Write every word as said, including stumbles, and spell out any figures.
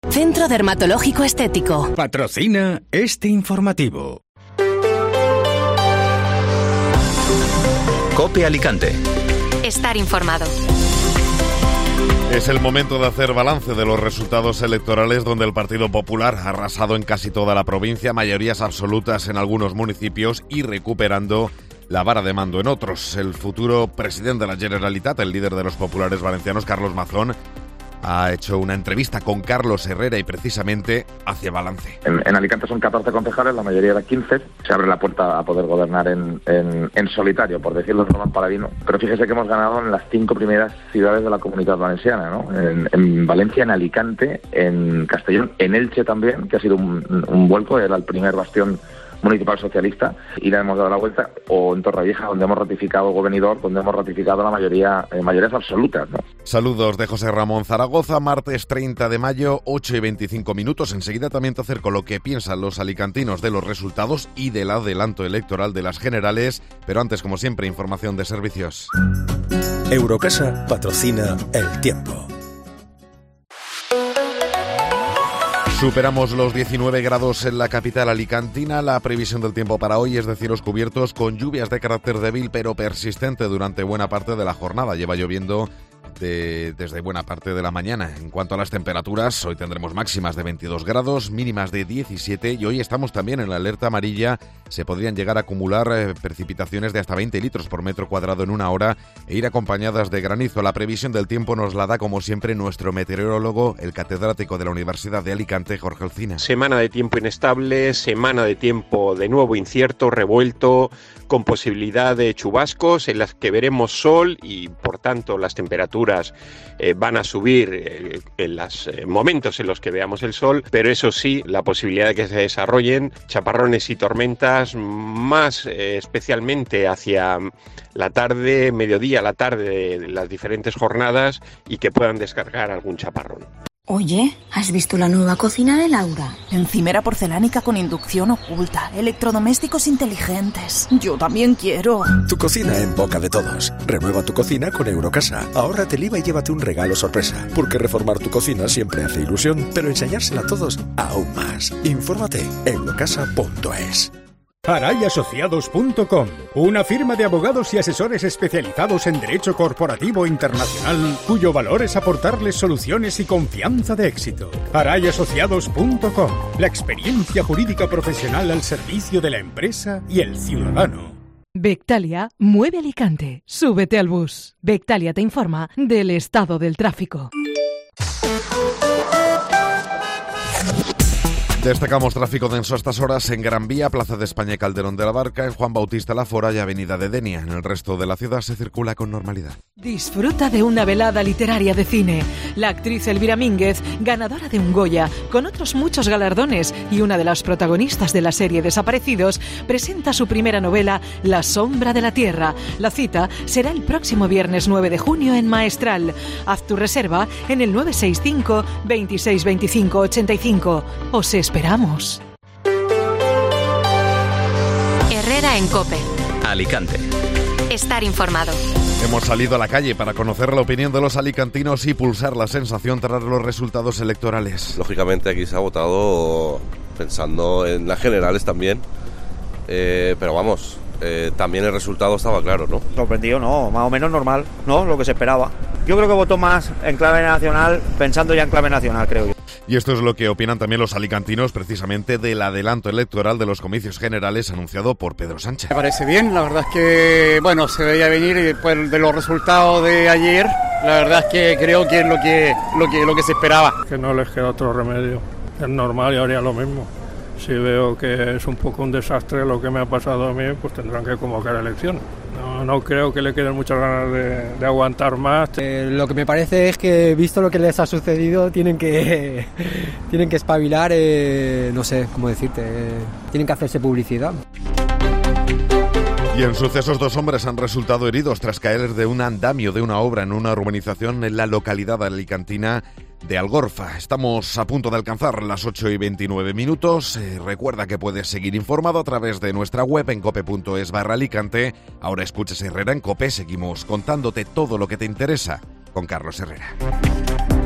Centro Dermatológico Estético. Patrocina este informativo. COPE Alicante. Estar informado. Es el momento de hacer balance de los resultados electorales donde el Partido Popular ha arrasado en casi toda la provincia, mayorías absolutas en algunos municipios y recuperando la vara de mando en otros. El futuro presidente de la Generalitat, el líder de los populares valencianos, Carlos Mazón, ha hecho una entrevista con Carlos Herrera y precisamente hace balance. En, en Alicante son catorce concejales, la mayoría de quince. Se abre la puerta a poder gobernar en, en, en solitario, por decirlo de Román Paladino. Pero fíjese que hemos ganado en las cinco primeras ciudades de la Comunidad Valenciana, ¿no? En, en Valencia, en Alicante, en Castellón, en Elche también, que ha sido un, un vuelco, era el primer bastión municipal socialista, y le hemos dado la vuelta, o en Torrevieja, donde hemos ratificado gobernador, donde hemos ratificado la mayoría, eh, mayorías absolutas, ¿no? Saludos de José Ramón Zaragoza, martes treinta de mayo, ocho y veinticinco minutos. Enseguida también te acerco lo que piensan los alicantinos de los resultados y del adelanto electoral de las generales, pero antes, como siempre, información de servicios. Eurocasa patrocina El Tiempo. Superamos los diecinueve grados en la capital alicantina. La previsión del tiempo para hoy es de cielos cubiertos con lluvias de carácter débil pero persistente durante buena parte de la jornada. Lleva lloviendo de, desde buena parte de la mañana. En cuanto a las temperaturas, hoy tendremos máximas de veintidós grados, mínimas de diecisiete y hoy estamos también en la alerta amarilla. Se podrían llegar a acumular eh, precipitaciones de hasta veinte litros por metro cuadrado en una hora e ir acompañadas de granizo. La previsión del tiempo nos la da, como siempre, nuestro meteorólogo, el catedrático de la Universidad de Alicante, Jorge Alsina. Semana de tiempo inestable, semana de tiempo de nuevo incierto, revuelto, con posibilidad de chubascos en las que veremos sol y, por tanto, las temperaturas eh, van a subir eh, en los eh, momentos en los que veamos el sol, pero eso sí, la posibilidad de que se desarrollen chaparrones y tormentas más eh, especialmente hacia la tarde, mediodía, la tarde de las diferentes jornadas y que puedan descargar algún chaparrón. Oye, ¿has visto la nueva cocina de Laura? Encimera porcelánica con inducción oculta, electrodomésticos inteligentes. Yo también quiero. Tu cocina en boca de todos. Renueva tu cocina con Eurocasa. Ahórrate el I V A y llévate un regalo sorpresa. Porque reformar tu cocina siempre hace ilusión, pero enseñársela a todos aún más. Infórmate en eurocasa punto es. Aray Asociados punto com, una firma de abogados y asesores especializados en derecho corporativo internacional, cuyo valor es aportarles soluciones y confianza de éxito. Aray Asociados punto com, la experiencia jurídica profesional al servicio de la empresa y el ciudadano. Bectalia mueve Alicante. Súbete al bus. Bectalia te informa del estado del tráfico. Destacamos tráfico denso a estas horas en Gran Vía, Plaza de España y Calderón de la Barca, en Juan Bautista Lafora y Avenida de Denia. En el resto de la ciudad se circula con normalidad. Disfruta de una velada literaria de cine. La actriz Elvira Mínguez, ganadora de un Goya, con otros muchos galardones y una de las protagonistas de la serie Desaparecidos, presenta su primera novela, La sombra de la tierra. La cita será el próximo viernes nueve de junio en Maestral. Haz tu reserva en el nueve seis cinco, veintiséis veinticinco ochenta y cinco. Os esperamos. Herrera en COPE. Alicante. Estar informado. Hemos salido a la calle para conocer la opinión de los alicantinos y pulsar la sensación tras los resultados electorales. Lógicamente aquí se ha votado pensando en las generales también, eh, pero vamos, eh, también el resultado estaba claro, ¿no? Sorprendido, no, más o menos normal, ¿no? Lo que se esperaba. Yo creo que votó más en clave nacional, pensando ya en clave nacional, creo yo. Y esto es lo que opinan también los alicantinos precisamente del adelanto electoral de los comicios generales anunciado por Pedro Sánchez. Me parece bien, la verdad es que, bueno, se veía venir y después de los resultados de ayer, la verdad es que creo que es lo que, lo que, lo que se esperaba. Que no les queda otro remedio, es normal y haría lo mismo. Si veo que es un poco un desastre lo que me ha pasado a mí, pues tendrán que convocar elecciones. No, no creo que le queden muchas ganas de, de aguantar más. Eh, lo que me parece es que, visto lo que les ha sucedido, tienen que tienen que espabilar, eh, no sé cómo decirte, eh, tienen que hacerse publicidad. Y en sucesos, dos hombres han resultado heridos tras caer de un andamio de una obra en una urbanización en la localidad alicantina de Algorfa. Estamos a punto de alcanzar las ocho y veintinueve minutos. Eh, recuerda que puedes seguir informado a través de nuestra web en cope punto es barra Alicante. Ahora escuchas Herrera en COPE. Seguimos contándote todo lo que te interesa con Carlos Herrera.